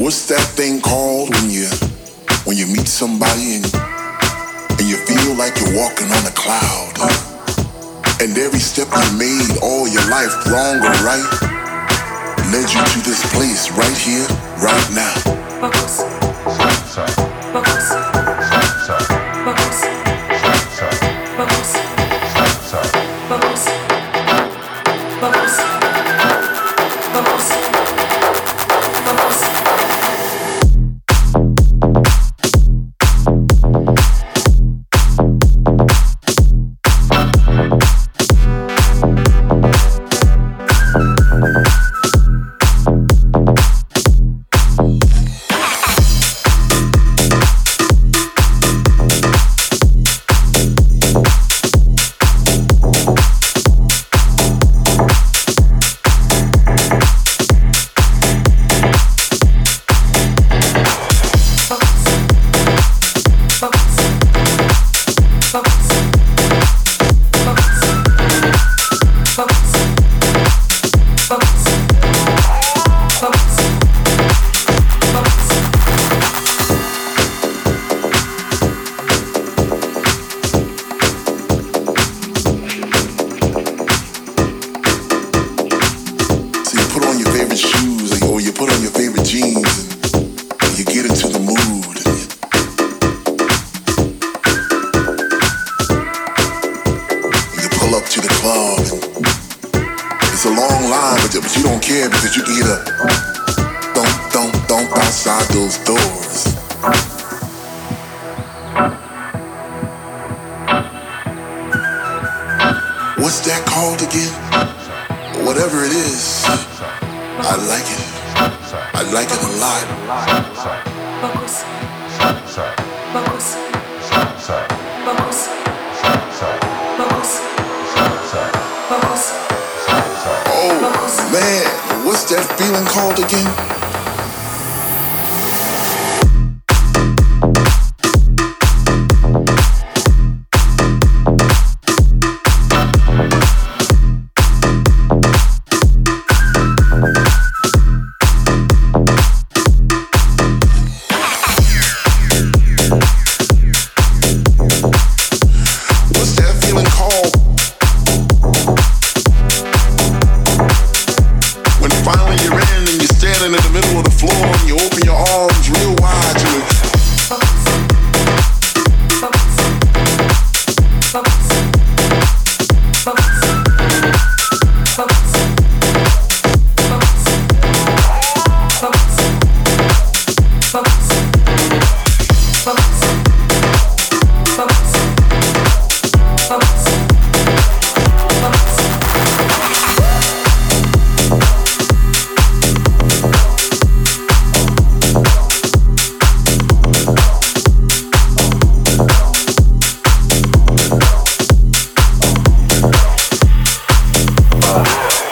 What's that thing called when you meet somebody and you feel like you're walking on a cloud? And every step you made all your life, wrong or right, led you to this place right here, right now. Bubbles. Bubbles. Bubbles. Bubbles. Bubbles. Bubbles. Bubbles. What's that called again? Whatever it is, I like it. I like it a lot. Bubbles. Bubbles. Bubbles. Bubbles. Bubbles. Oh man, what's that feeling called again?